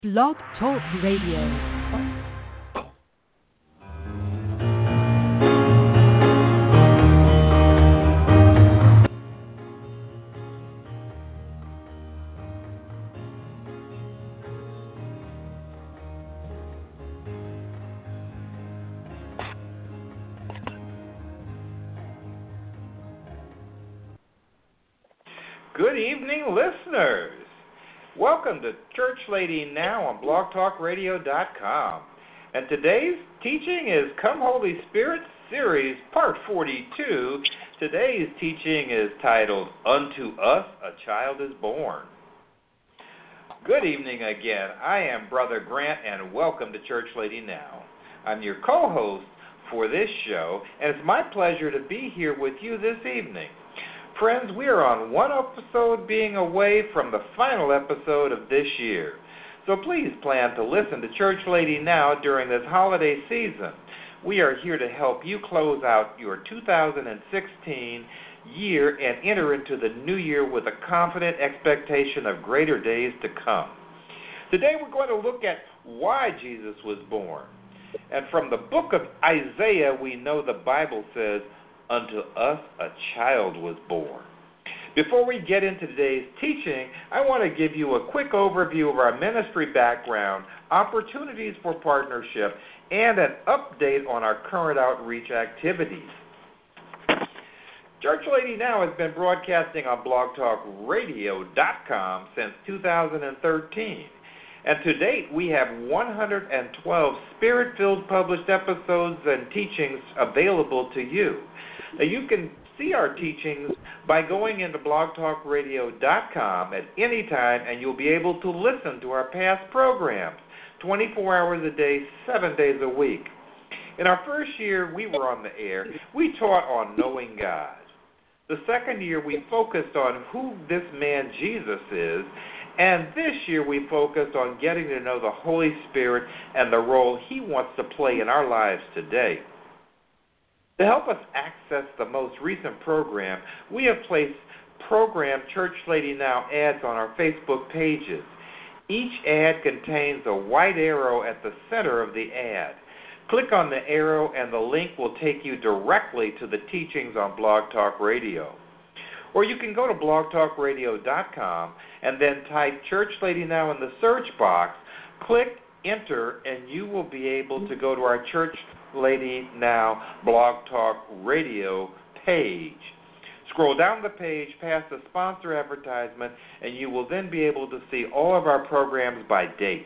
Blog Talk Radio. Good evening, listeners. Welcome to Church Lady Now on blogtalkradio.com. And today's teaching is Come Holy Spirit Series, Part 42. Today's teaching is titled, Unto Us a Child is Born. Good evening again. I am Brother Grant, and welcome to Church Lady Now. I'm your co-host for this show, and it's my pleasure to be here with you this evening. Friends, we are on one episode being away from the final episode of this year. So please plan to listen to Church Lady Now during this holiday season. We are here to help you close out your 2016 year and enter into the new year with a confident expectation of greater days to come. Today we're going to look at why Jesus was born. And from the book of Isaiah, we know the Bible says, Unto us a child was born. Before we get into today's teaching, I want to give you a quick overview of our ministry background, opportunities for partnership, and an update on our current outreach activities. Church Lady Now has been broadcasting on blogtalkradio.com since 2013. And to date, we have 112 Spirit-filled published episodes and teachings available to you. Now, you can see our teachings by going into blogtalkradio.com at any time, and you'll be able to listen to our past programs 24 hours a day, 7 days a week. In our first year we were on the air, we taught on knowing God. The second year we focused on who this man Jesus is, and this year we focused on getting to know the Holy Spirit and the role He wants to play in our lives today. To help us access the most recent program, we have placed program Church Lady Now ads on our Facebook pages. Each ad contains a white arrow at the center of the ad. Click on the arrow and the link will take you directly to the teachings on Blog Talk Radio. Or you can go to blogtalkradio.com and then type Church Lady Now in the search box, click Enter, and you will be able to go to our Church Lady Now Blog Talk Radio page. Scroll down the page past the sponsor advertisement, and you will then be able to see all of our programs by date.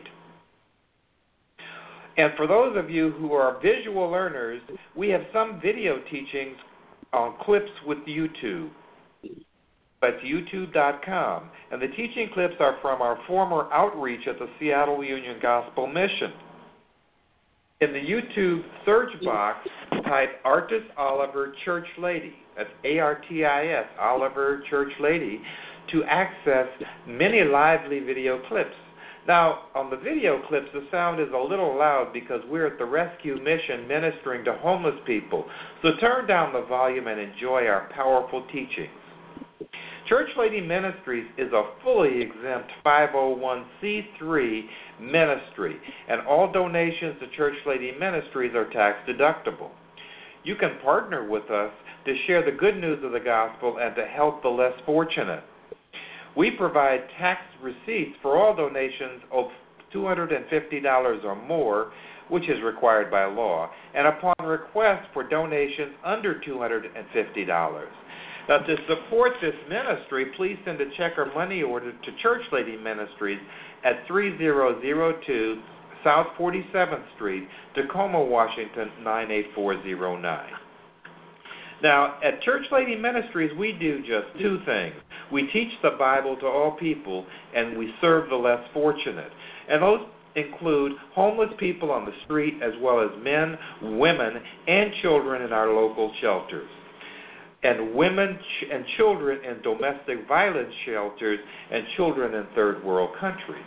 And for those of you who are visual learners, we have some video teachings on clips with YouTube. That's youtube.com. And the teaching clips are from our former outreach at the Seattle Union Gospel Mission. In the YouTube search box, type Artis Oliver Church Lady. That's ARTIS, Oliver Church Lady, to access many lively video clips. Now, on the video clips, the sound is a little loud because we're at the Rescue Mission ministering to homeless people. So turn down the volume and enjoy our powerful teachings. Church Lady Ministries is a fully exempt 501c3 ministry, and all donations to Church Lady Ministries are tax deductible. You can partner with us to share the good news of the gospel and to help the less fortunate. We provide tax receipts for all donations of $250 or more, which is required by law, and upon request for donations under $250. Now, to support this ministry, please send a check or money order to Church Lady Ministries at 3002 South 47th Street, Tacoma, Washington, 98409. Now, at Church Lady Ministries, we do just two things. We teach the Bible to all people, and we serve the less fortunate. And those include homeless people on the street, as well as men, women, and children in our local shelters, and women and children in domestic violence shelters, and children in third world countries.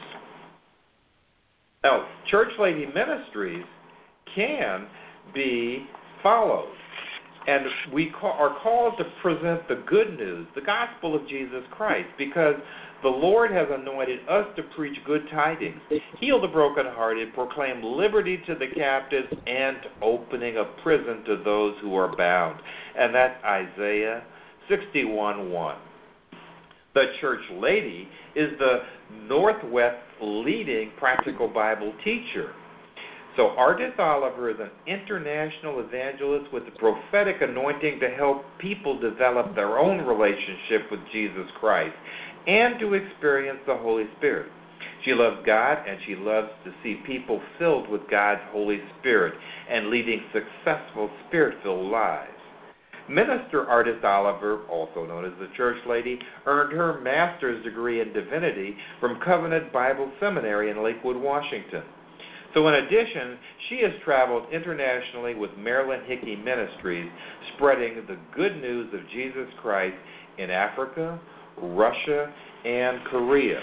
Now, Church Lady Ministries can be followed, and we are called to present the good news, the gospel of Jesus Christ, because The Lord has anointed us to preach good tidings, heal the brokenhearted, proclaim liberty to the captives, and opening of prison to those who are bound. And that's Isaiah 61:1. The Church Lady is the Northwest leading practical Bible teacher. So Ardith Oliver is an international evangelist with the prophetic anointing to help people develop their own relationship with Jesus Christ and to experience the Holy Spirit. She loves God, and she loves to see people filled with God's Holy Spirit and leading successful Spirit-filled lives. Minister Ardith Oliver, also known as the Church Lady, earned her master's degree in divinity from Covenant Bible Seminary in Lakewood, Washington. So in addition, she has traveled internationally with Marilyn Hickey Ministries, spreading the good news of Jesus Christ in Africa, Russia, and Korea.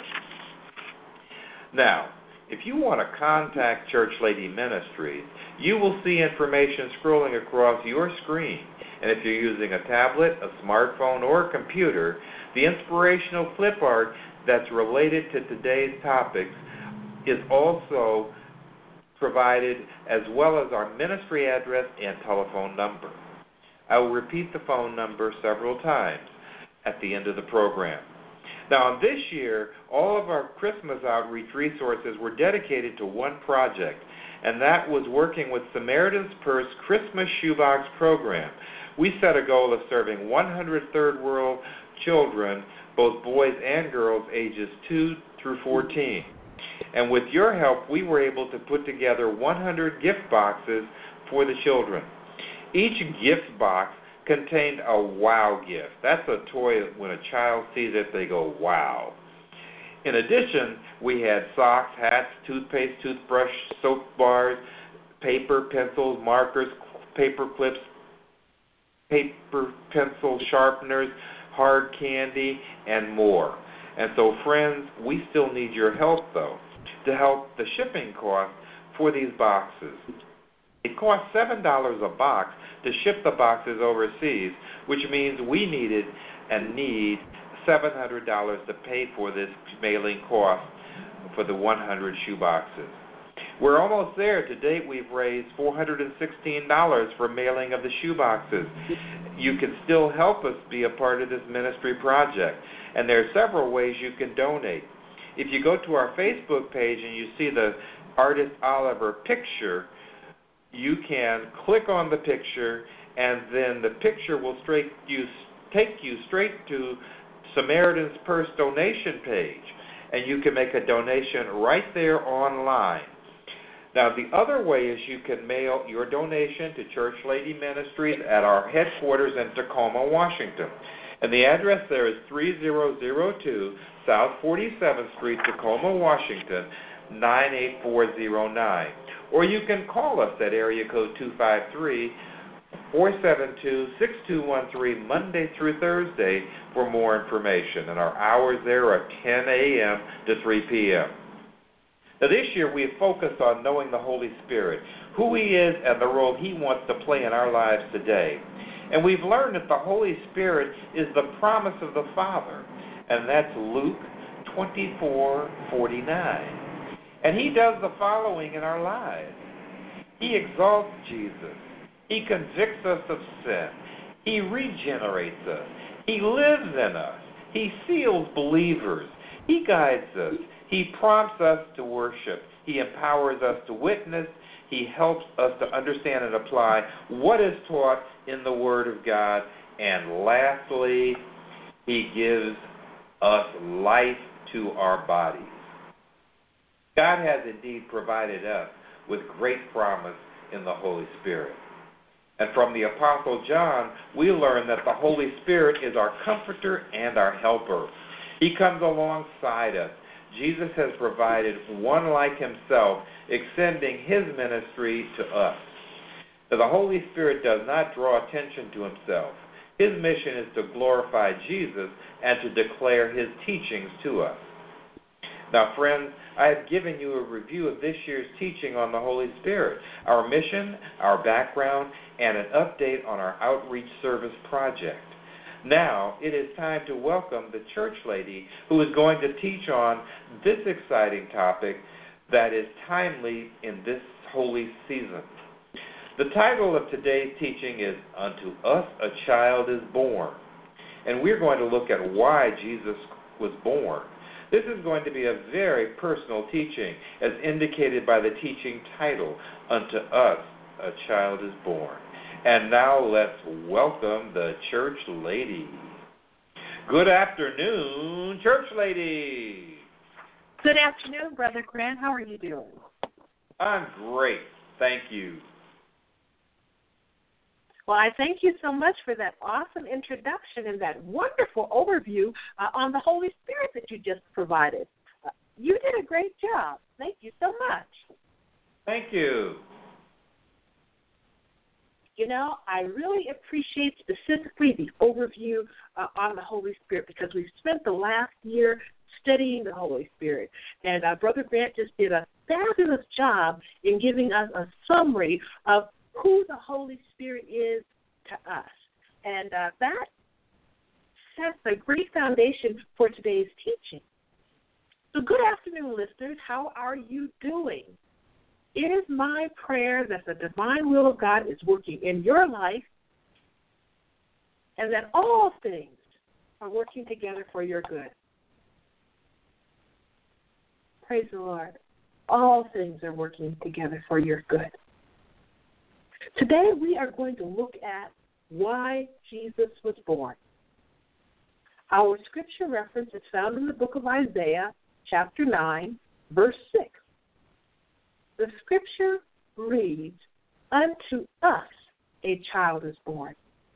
Now, if you want to contact Church Lady Ministries, you will see information scrolling across your screen. And if you're using a tablet, a smartphone, or a computer, the inspirational clip art that's related to today's topics is also provided, as well as our ministry address and telephone number. I will repeat the phone number several times at the end of the program. Now, this year, all of our Christmas outreach resources were dedicated to one project, and that was working with Samaritan's Purse Christmas Shoebox Program. We set a goal of serving 100 third world children, both boys and girls, ages 2 through 14. And with your help, we were able to put together 100 gift boxes for the children. Each gift box contained a wow gift. That's a toy that when a child sees it, they go, wow. In addition, we had socks, hats, toothpaste, toothbrush, soap bars, paper, pencils, markers, paper clips, paper, pencil sharpeners, hard candy, and more. And so, friends, we still need your help, though, to help the shipping cost for these boxes. It costs $7 a box to ship the boxes overseas, which means we needed and need $700 to pay for this mailing cost for the 100 shoe boxes. We're almost there. To date, we've raised $416 for mailing of the shoe boxes. You can still help us be a part of this ministry project, and there are several ways you can donate. If you go to our Facebook page and you see the Ardith Oliver picture, you can click on the picture, and then the picture will take you straight to Samaritan's Purse donation page, and you can make a donation right there online. Now, the other way is you can mail your donation to Church Lady Ministries at our headquarters in Tacoma, Washington. And the address there is 3002 South 47th Street, Tacoma, Washington, 98409. Or you can call us at area code 253-472-6213 Monday through Thursday for more information. And our hours there are 10 a.m. to 3 p.m. Now, this year we have focused on knowing the Holy Spirit, who He is and the role He wants to play in our lives today. And we've learned that the Holy Spirit is the promise of the Father, and that's Luke 24:49. And He does the following in our lives. He exalts Jesus. He convicts us of sin. He regenerates us. He lives in us. He seals believers. He guides us. He prompts us to worship. He empowers us to witness. He helps us to understand and apply what is taught in the Word of God. And lastly, He gives us life to our bodies. God has indeed provided us with great promise in the Holy Spirit. And from the Apostle John, we learn that the Holy Spirit is our comforter and our helper. He comes alongside us. Jesus has provided one like Himself, extending His ministry to us. Now, the Holy Spirit does not draw attention to Himself. His mission is to glorify Jesus and to declare His teachings to us. Now, friends, I have given you a review of this year's teaching on the Holy Spirit, our mission, our background, and an update on our outreach service project. Now, it is time to welcome the church lady who is going to teach on this exciting topic that is timely in this holy season. The title of today's teaching is Unto Us a Child is Born, and we're going to look at why Jesus was born. This is going to be a very personal teaching, as indicated by the teaching title, Unto Us a Child is Born. And now let's welcome the church lady. Good afternoon, church lady. Good afternoon, Brother Grant. How are you doing? I'm great. Thank you. Well, I thank you so much for that awesome introduction and that wonderful overview on the Holy Spirit that you just provided. You did a great job. Thank you so much. Thank you. You know, I really appreciate specifically the overview on the Holy Spirit because we've spent the last year studying the Holy Spirit. And Brother Grant just did a fabulous job in giving us a summary of who the Holy Spirit is to us. And that sets a great foundation for today's teaching. So good afternoon, listeners. How are you doing? It is my prayer that the divine will of God is working in your life and that all things are working together for your good. Praise the Lord. All things are working together for your good. Today we are going to look at why Jesus was born. Our scripture reference is found in the book of Isaiah, chapter 9, verse 6. The scripture reads, Unto us a child is born.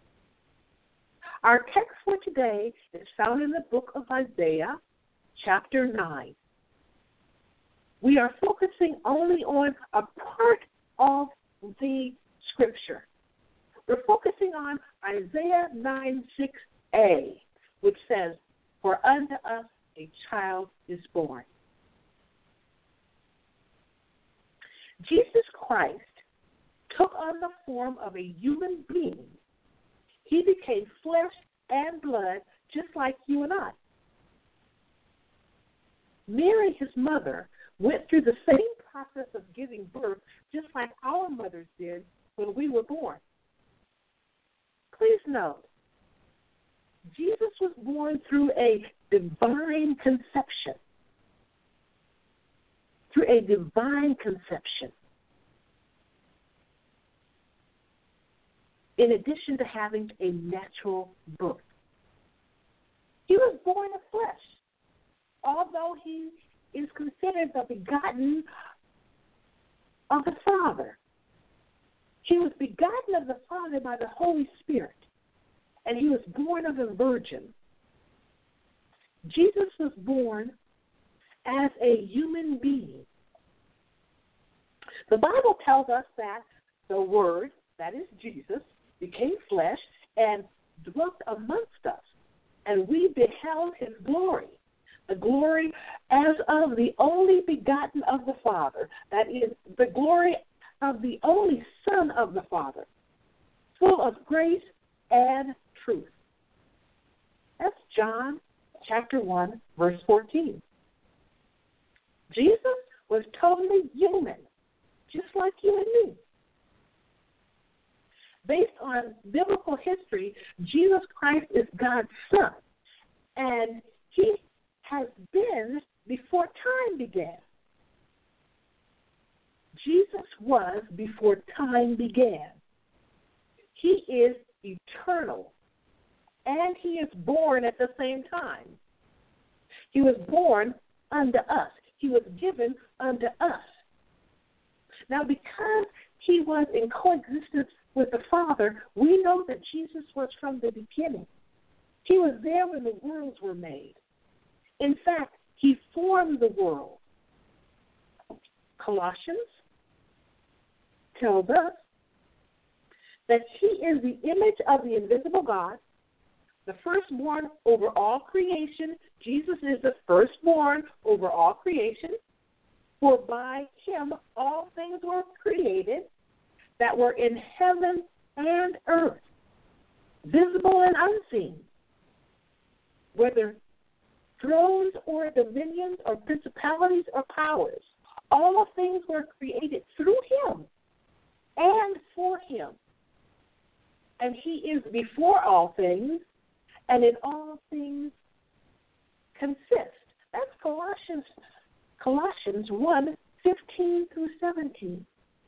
Our text for today is found in the book of Isaiah, chapter 9. We are focusing only on a part of the scripture. We're focusing on Isaiah 9:6a, which says, For unto us a child is born. Jesus Christ took on the form of a human being. He became flesh and blood just like you and I. Mary, his mother, went through the same process of giving birth just like our mothers did when we were born. Please note, Jesus was born through a divine conception. Through a divine conception. In addition to having a natural birth. He was born of flesh. Although he is considered the begotten of the Father. He was begotten of the Father by the Holy Spirit. And he was born of a virgin. Jesus was born as a human being. The Bible tells us that the Word, that is Jesus, became flesh and dwelt amongst us, and we beheld his glory, the glory as of the only begotten of the Father, that is, the glory of the only Son of the Father, full of grace and truth. That's John chapter 1, verse 14. Jesus was totally human, just like you and me. Based on biblical history, Jesus Christ is God's Son, and he has been before time began. Jesus was before time began. He is eternal, and he is born at the same time. He was born unto us. He was given unto us. Now, because he was in coexistence with the Father, we know that Jesus was from the beginning. He was there when the worlds were made. In fact, he formed the world. Colossians tells us that he is the image of the invisible God, the firstborn over all creation. Jesus is the firstborn over all creation, for by him all things were created that were in heaven and earth, visible and unseen, whether thrones or dominions or principalities or powers. All things were created through him and for him. And he is before all things, and in all things consist. That's Colossians 1:15-17.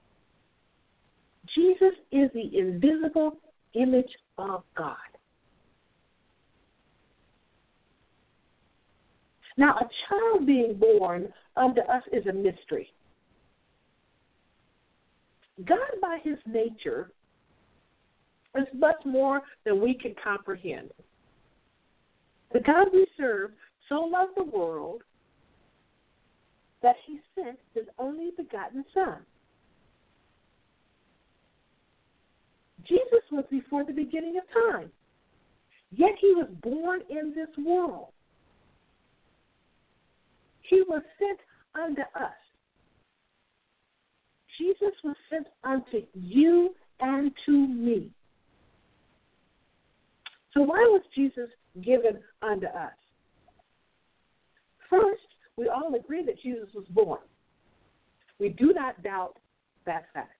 Jesus is the invisible image of God. Now, a child being born unto us is a mystery. God, by his nature, is much more than we can comprehend. The God we serve so loved the world that he sent his only begotten Son. Jesus was before the beginning of time, yet he was born in this world. He was sent unto us. Jesus was sent unto you and to me. So why was Jesus given unto us? First, we all agree that Jesus was born. We do not doubt that fact.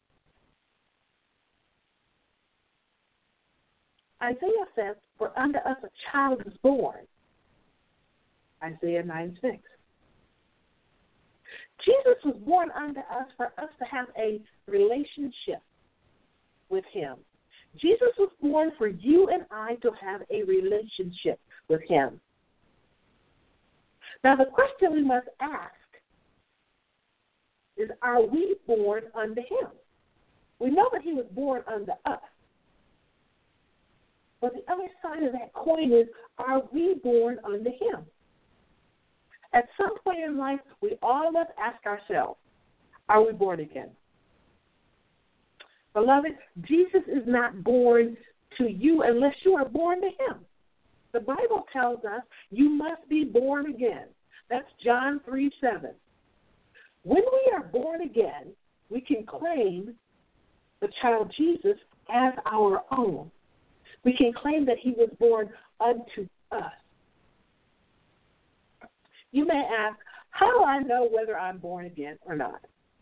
Isaiah says, for unto us a child is born. Isaiah 9:6. Jesus was born unto us for us to have a relationship with him. Jesus was born for you and I to have a relationship with him. Now, the question we must ask is, are we born unto him? We know that he was born unto us. But the other side of that coin is, are we born unto him? At some point in life, we all must ask ourselves, are we born again? Beloved, Jesus is not born to you unless you are born to him. The Bible tells us you must be born again. That's John 3:7. When we are born again, we can claim the child Jesus as our own. We can claim that he was born unto us. You may ask, how do I know whether I'm born again or not?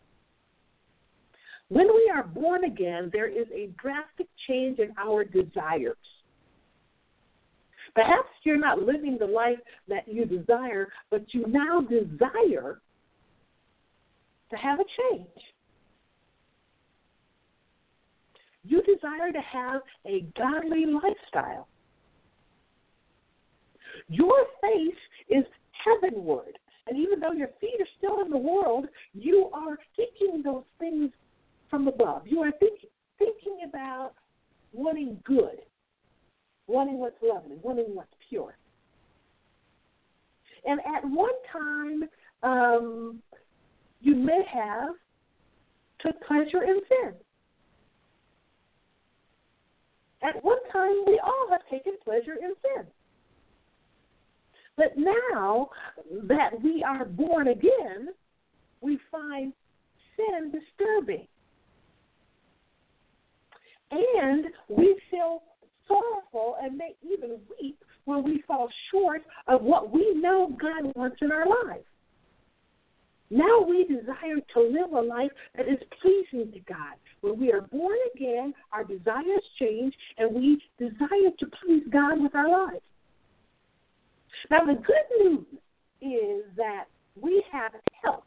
When we are born again, there is a drastic change in our desires. Perhaps you're not living the life that you desire, but you now desire to have a change. You desire to have a godly lifestyle. Your face is heavenward. And even though your feet are still in the world, you are thinking those things from above. You are thinking about wanting good, wanting what's lovely, wanting what's pure. And at one time, you may have took pleasure in sin. At one time, we all have taken pleasure in sin. But now that we are born again, we find sin disturbing. And we feel sorrowful and may even weep when we fall short of what we know God wants in our life. Now we desire to live a life that is pleasing to God. When we are born again, our desires change, and we desire to please God with our lives. Now, the good news is that we have help.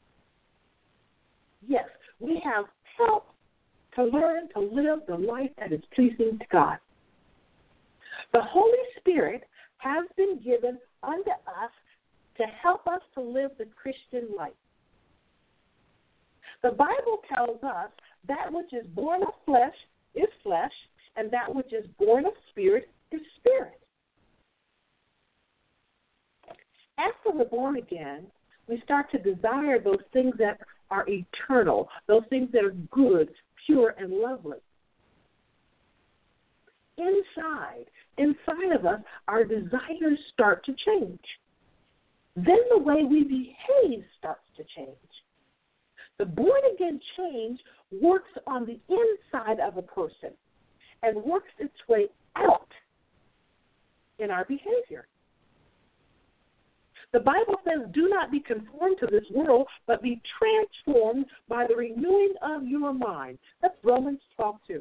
Yes, we have help to learn to live the life that is pleasing to God. The Holy Spirit has been given unto us to help us to live the Christian life. The Bible tells us that which is born of flesh is flesh, and that which is born of spirit is spirit. After we're born again, we start to desire those things that are eternal, those things that are good, pure, and lovely. Inside of us, our desires start to change. Then the way we behave starts to change. The born-again change works on the inside of a person and works its way out in our behavior. The Bible says, do not be conformed to this world, but be transformed by the renewing of your mind. That's Romans 12:2.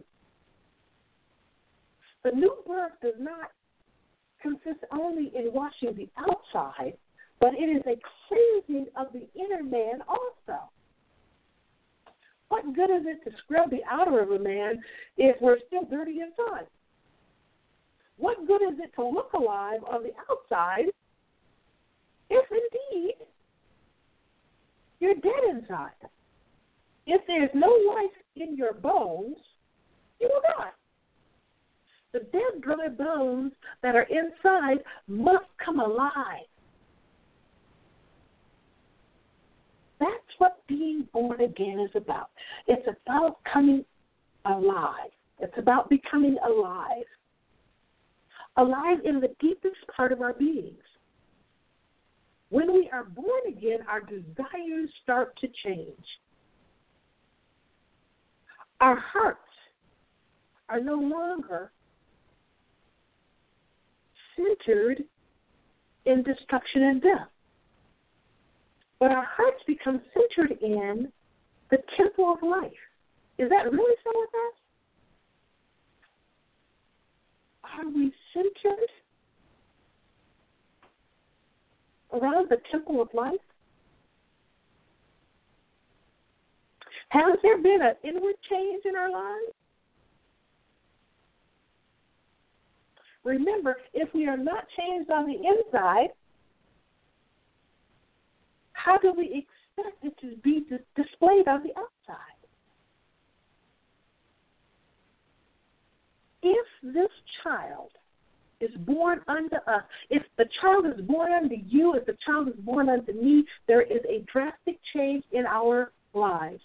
The new birth does not consist only in washing the outside, but it is a cleansing of the inner man also. What good is it to scrub the outer of a man if we're still dirty inside? What good is it to look alive on the outside if indeed you're dead inside? If there's no life in your bones, you will die. The dead, dry bones that are inside must come alive. That's what being born again is about. It's about coming alive. It's about becoming alive. Alive in the deepest part of our beings. When we are born again, our desires start to change. Our hearts are no longer centered in destruction and death. But our hearts become centered in the temple of life. Is that really so with us? Are we centered around the temple of life? Has there been an inward change in our lives? Remember, if we are not changed on the inside, how do we expect it to be displayed on the outside? If this child is born unto us, if the child is born unto you, if the child is born unto me, there is a drastic change in our lives.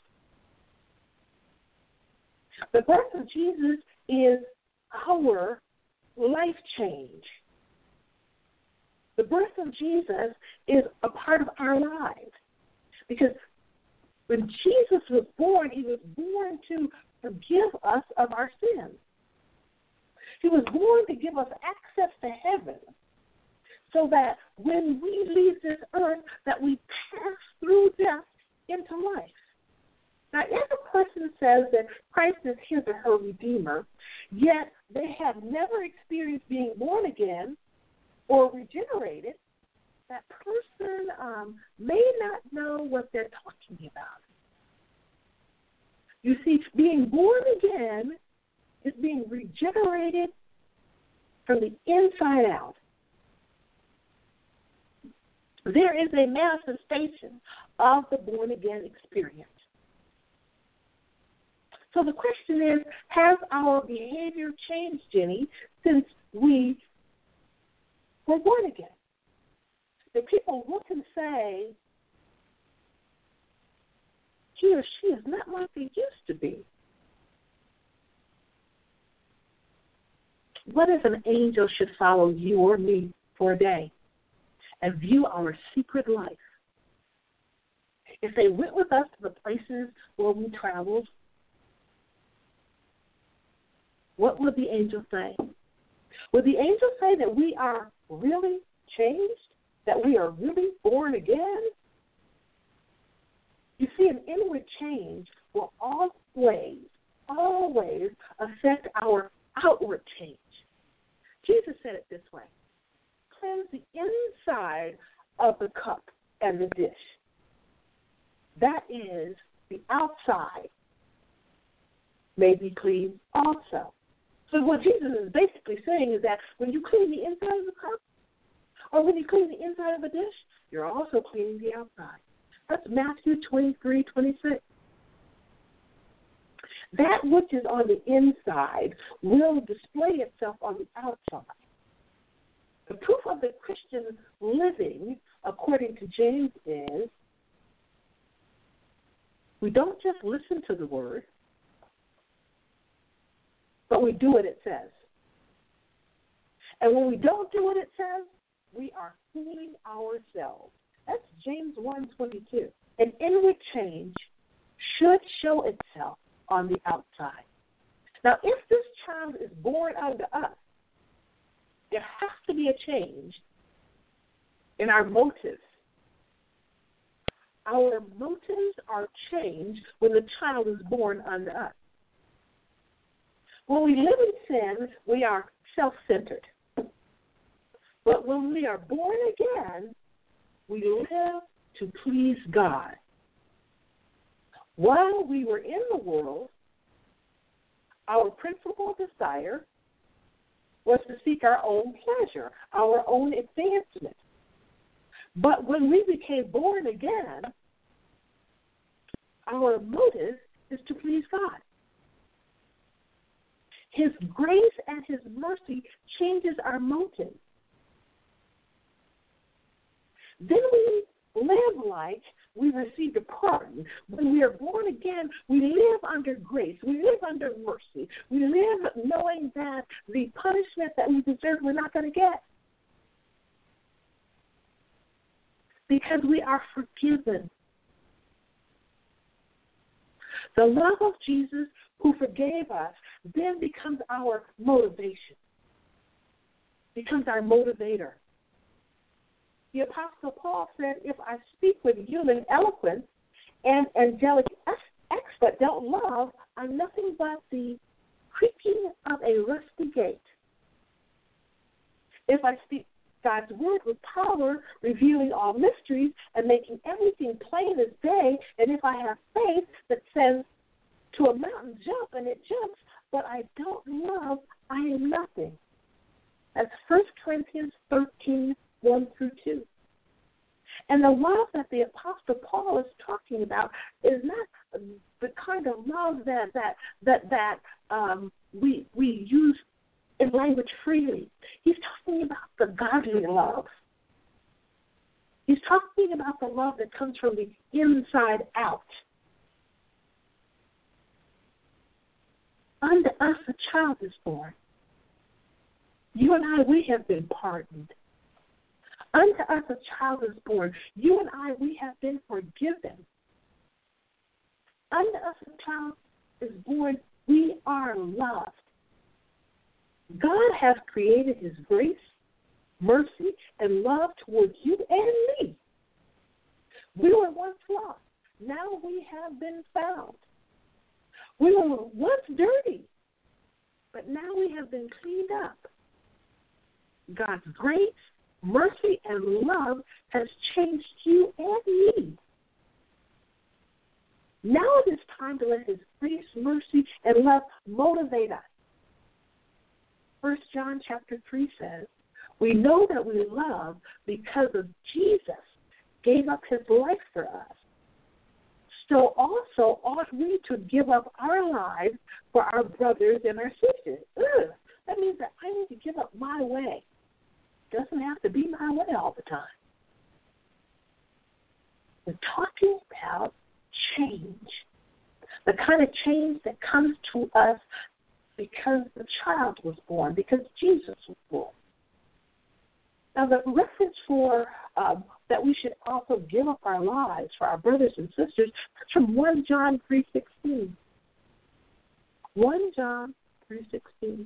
The birth of Jesus is our life change. The birth of Jesus is a part of our lives. Because when Jesus was born, he was born to forgive us of our sins. He was born to give us access to heaven so that when we leave this earth, that we pass through death into life. Now, if a person says that Christ is his or her Redeemer, yet they have never experienced being born again or regenerated, that person may not know what they're talking about. You see, being born again is being regenerated from the inside out. There is a manifestation of the born-again experience. So the question is, has our behavior changed, Jenny, since we were born again? If people look and say, he or she is not like they used to be. What if an angel should follow you or me for a day and view our secret life? If they went with us to the places where we traveled, what would the angel say? Would the angel say that we are really changed? That we are really born again? You see, an inward change will always affect our outward change. Jesus said it this way: cleanse the inside of the cup and the dish. That is, the outside may be clean also. So what Jesus is basically saying is that when you clean the inside of the cup, or when you clean the inside of a dish, you're also cleaning the outside. That's Matthew 23:26. That which is on the inside will display itself on the outside. The proof of the Christian living, according to James, is we don't just listen to the word, but we do what it says. And when we don't do what it says, we are fooling ourselves. That's James 1:22. An inward change should show itself on the outside. Now, if this child is born unto us, there has to be a change in our motives. Our motives are changed when the child is born unto us. When we live in sin, we are self-centered. But when we are born again, we live to please God. While we were in the world, our principal desire was to seek our own pleasure, our own advancement. But when we became born again, our motive is to please God. His grace and His mercy changes our motive. Then we live like we received a pardon. When we are born again, we live under grace. We live under mercy. We live knowing that the punishment that we deserve we're not going to get. Because we are forgiven. The love of Jesus who forgave us then becomes our motivation, becomes our motivator. The Apostle Paul said, if I speak with human eloquence and angelic expert don't love, I'm nothing but the creaking of a rusty gate. If I speak God's word with power, revealing all mysteries and making everything plain as day, and if I have faith that says to a mountain, jump, and it jumps, but I don't love, I am nothing. That's 1 Corinthians 13, 1 through 2. And the love that the Apostle Paul is talking about is not the kind of love that we use in language freely. He's talking about the godly love. He's talking about the love that comes from the inside out. Unto us a child is born. You and I, we have been pardoned. Unto us a child is born. You and I, we have been forgiven. Unto us a child is born. We are loved. God has created His grace, mercy, and love towards you and me. We were once lost. Now we have been found. We were once dirty, but now we have been cleaned up. God's grace, mercy, and love has changed you and me. Now it is time to let His grace, mercy, and love motivate us. 1 John chapter 3 says, we know that we love because of Jesus gave up His life for us. So also ought we to give up our lives for our brothers and our sisters. That means that I need to give up my way. It doesn't have to be my way all the time. We're talking about change, the kind of change that comes to us because the child was born, because Jesus was born. Now, the reference for that we should also give up our lives for our brothers and sisters, that's from 1 John 3:16. 1 John 3:16.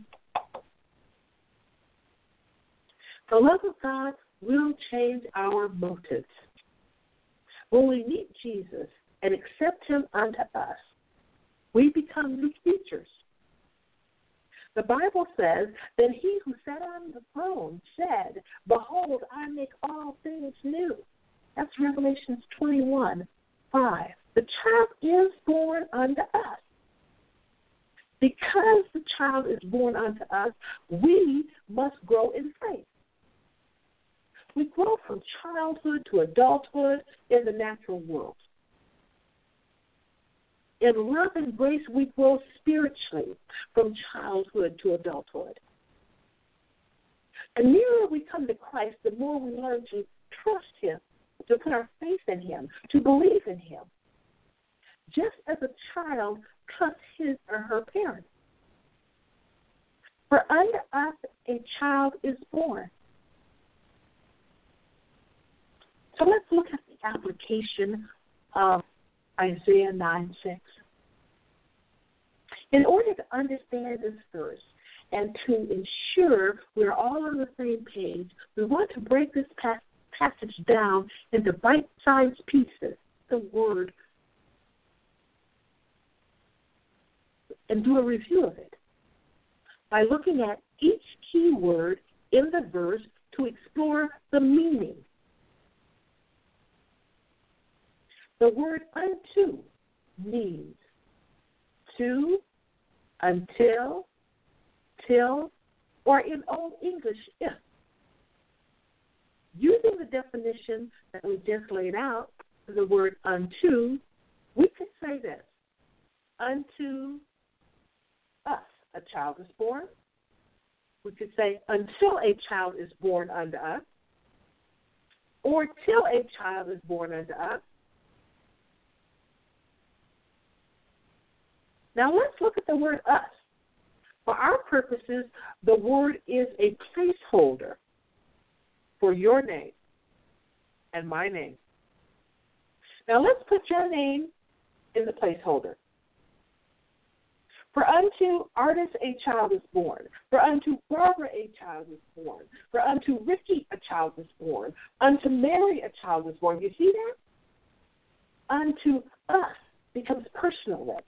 The love of God will change our motives. When we meet Jesus and accept Him unto us, we become new creatures. The Bible says that He who sat on the throne said, behold, I make all things new. That's Revelation 21:5. The child is born unto us. Because the child is born unto us, we must grow in faith. We grow from childhood to adulthood in the natural world. In love and grace, we grow spiritually from childhood to adulthood. The nearer we come to Christ, the more we learn to trust Him, to put our faith in Him, to believe in Him. Just as a child trusts his or her parents. For unto us a child is born. So let's look at the application of Isaiah 9:6. In order to understand this verse and to ensure we're all on the same page, we want to break this passage down into bite-sized pieces, the Word, and do a review of it by looking at each key word in the verse to explore the meaning. The word unto means to, until, till, or in Old English, if. Using the definition that we just laid out for the word unto, we could say this: unto us a child is born. We could say until a child is born unto us, or till a child is born unto us. Now let's look at the word us. For our purposes, the word is a placeholder for your name and my name. Now let's put your name in the placeholder. For unto Artis a child is born. For unto Barbara a child is born. For unto Ricky a child is born. Unto Mary a child is born. You see that? Unto us becomes personal then.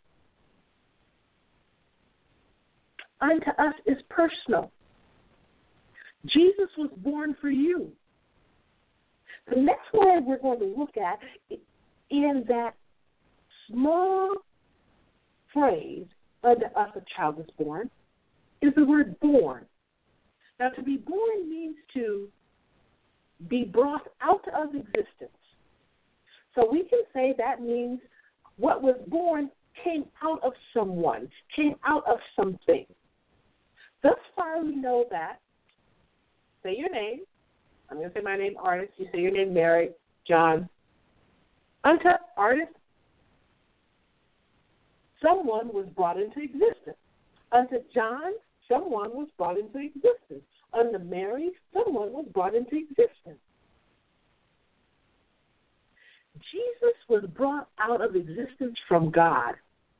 Unto us is personal. Jesus was born for you. The next word we're going to look at in that small phrase, unto us a child is born, is the word born. Now, to be born means to be brought out of existence. So we can say that means what was born came out of someone, came out of something. Thus far, we know that. Say your name. I'm going to say my name, Artis. You say your name, Mary, John. Unto Artis, someone was brought into existence. Unto John, someone was brought into existence. Unto Mary, someone was brought into existence. Jesus was brought out of existence from God.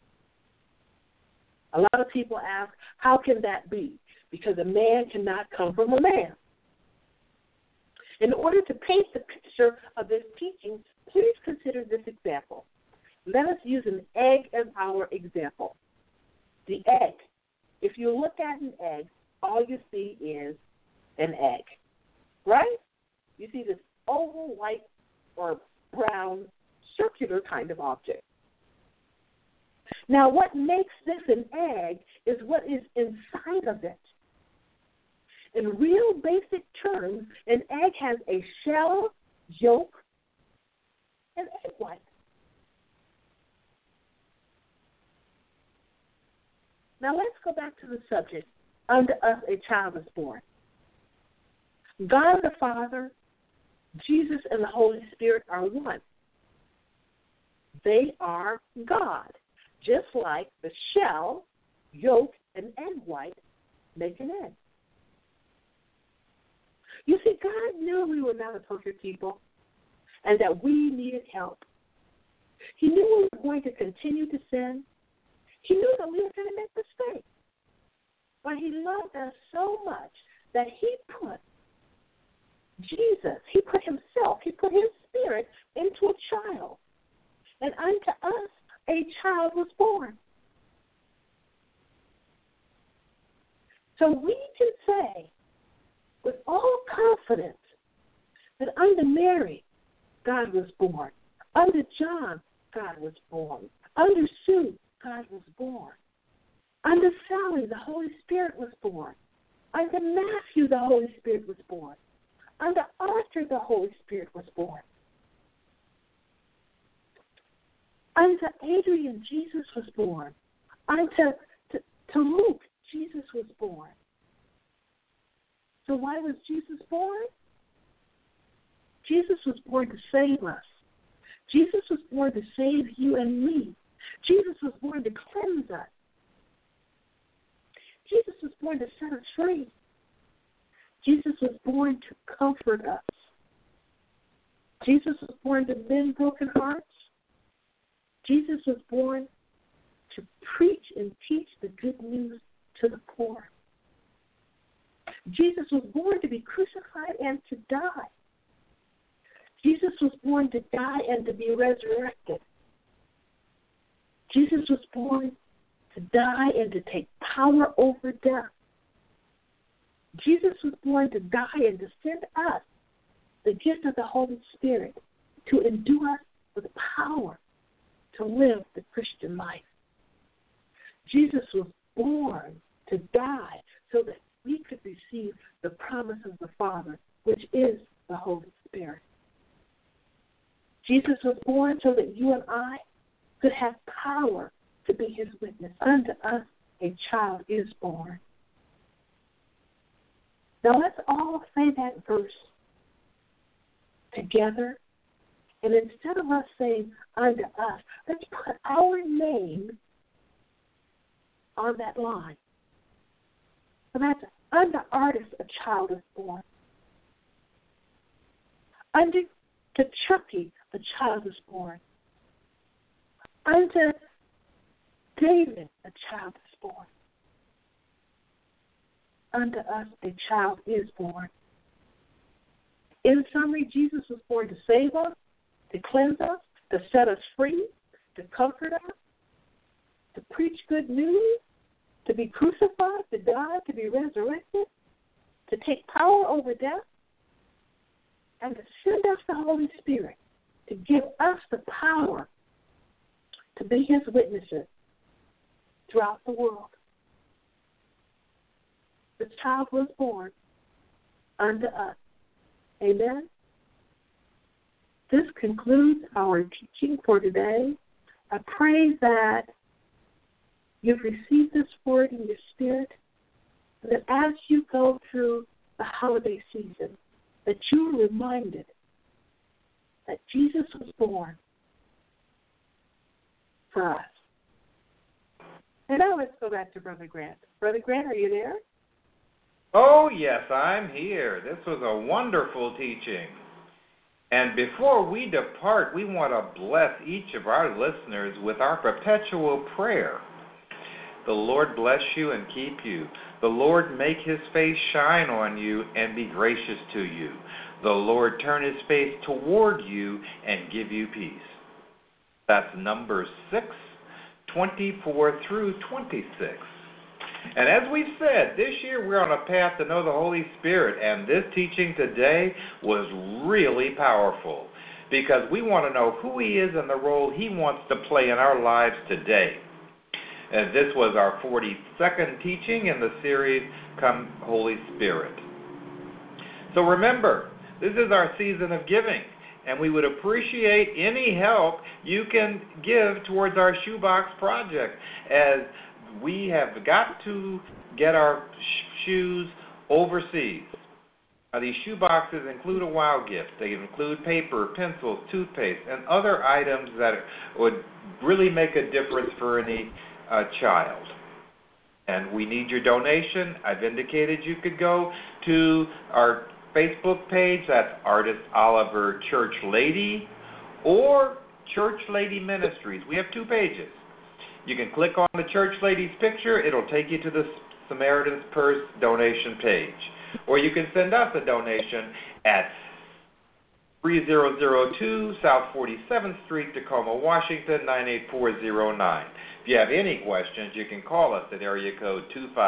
A lot of people ask, how can that be? Because a man cannot come from a man. In order to paint the picture of this teaching, please consider this example. Let us use an egg as our example. The egg. If you look at an egg, all you see is an egg, right? You see this oval, white, or brown, circular kind of object. Now, what makes this an egg is what is inside of it. In real basic terms, an egg has a shell, yolk, and egg white. Now, let's go back to the subject. Unto us a child is born. God the Father, Jesus, and the Holy Spirit are one. They are God, just like the shell, yolk, and egg white make an egg. You see, God knew we were not a perfect people and that we needed help. He knew we were going to continue to sin. He knew that we were going to make mistakes. But he loved us so much that he put Jesus, he put himself, he put his spirit into a child. And unto us a child was born. So we can say with all confidence that unto Mary, God was born. Unto John, God was born. Unto Sue, God was born. Unto Sally, the Holy Spirit was born. Unto Matthew, the Holy Spirit was born. Unto Arthur, the Holy Spirit was born. Unto Adrian, Jesus was born. Unto Luke, Jesus was born. So why was Jesus born? Jesus was born to save us. Jesus was born to save you and me. Jesus was born to cleanse us. Jesus was born to set us free. Jesus was born to comfort us. Jesus was born to mend broken hearts. Jesus was born to preach and teach the good news to the poor. Jesus was born to be crucified and to die. Jesus was born to die and to be resurrected. Jesus was born to die and to take power over death. Jesus was born to die and to send us the gift of the Holy Spirit to endue us with power to live the Christian life. Jesus was born to die so that we could receive the promise of the Father, which is the Holy Spirit. Jesus was born so that you and I could have power to be his witness. Unto us a child is born. Now let's all say that verse together. And instead of us saying unto us, let's put our name on that line. And that's unto Artis a child is born. Unto Chucky a child is born. Unto David a child is born. Unto us a child is born. In summary, Jesus was born to save us, to cleanse us, to set us free, to comfort us, to preach good news, to be crucified, to die, to be resurrected, to take power over death, and to send us the Holy Spirit to give us the power to be his witnesses throughout the world. The child was born unto us. Amen. This concludes our teaching for today. I pray that you've received this word in your spirit, and that as you go through the holiday season, that you are reminded that Jesus was born for us. And now let's go back to Brother Grant. Brother Grant, are you there? Oh, yes, I'm here. This was a wonderful teaching. And before we depart, we want to bless each of our listeners with our perpetual prayer. The Lord bless you and keep you. The Lord make his face shine on you and be gracious to you. The Lord turn his face toward you and give you peace. That's Numbers 6:24 through 26. And as we've said, this year we're on a path to know the Holy Spirit, and this teaching today was really powerful because we want to know who he is and the role he wants to play in our lives today. And this was our 42nd teaching in the series, Come Holy Spirit. So remember, this is our season of giving, and we would appreciate any help you can give towards our shoebox project, as we have got to get our shoes overseas. Now, these shoe boxes include a wow gift. They include paper, pencils, toothpaste, and other items that would really make a difference for any child. And we need your donation. I've indicated you could go to our Facebook page. That's Artis Oliver Church Lady or Church Lady Ministries. We have two pages. You can click on the Church Lady's picture. It'll take you to the Samaritan's Purse donation page. Or you can send us a donation at 3002 South 47th Street, Tacoma, Washington, 98409. If you have any questions, you can call us at area code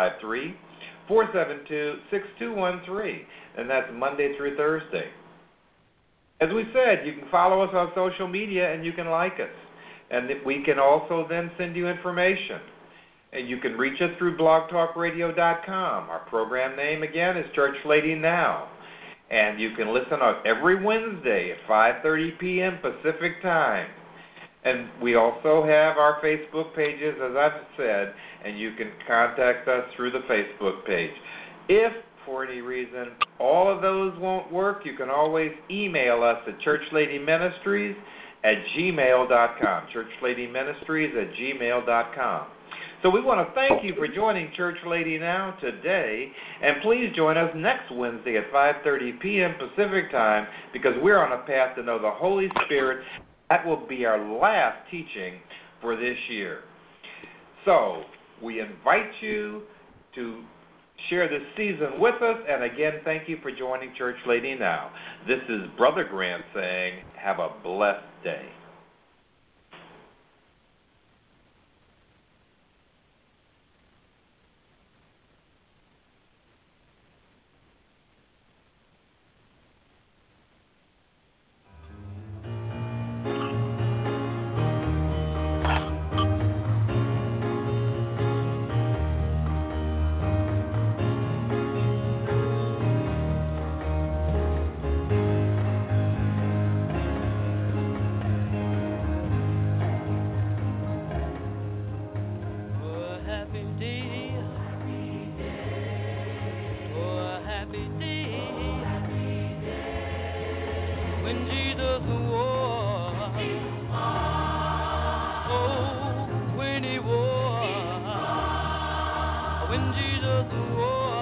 253-472-6213, and that's Monday through Thursday. As we said, you can follow us on social media and you can like us. And we can also then send you information. And you can reach us through blogtalkradio.com. Our program name, again, is Church Lady Now. And you can listen on every Wednesday at 5:30 p.m. Pacific Time. And we also have our Facebook pages, as I've said, and you can contact us through the Facebook page. If, for any reason, all of those won't work, you can always email us at churchladyministries@gmail.com, churchladyministries@gmail.com. So we want to thank you for joining Church Lady Now today, and please join us next Wednesday at 5:30 p.m. Pacific Time, because we're on a path to know the Holy Spirit. That will be our last teaching for this year. So we invite you to share this season with us. And again, thank you for joining Church Lady Now. This is Brother Grant saying, have a blessed day. When Jesus was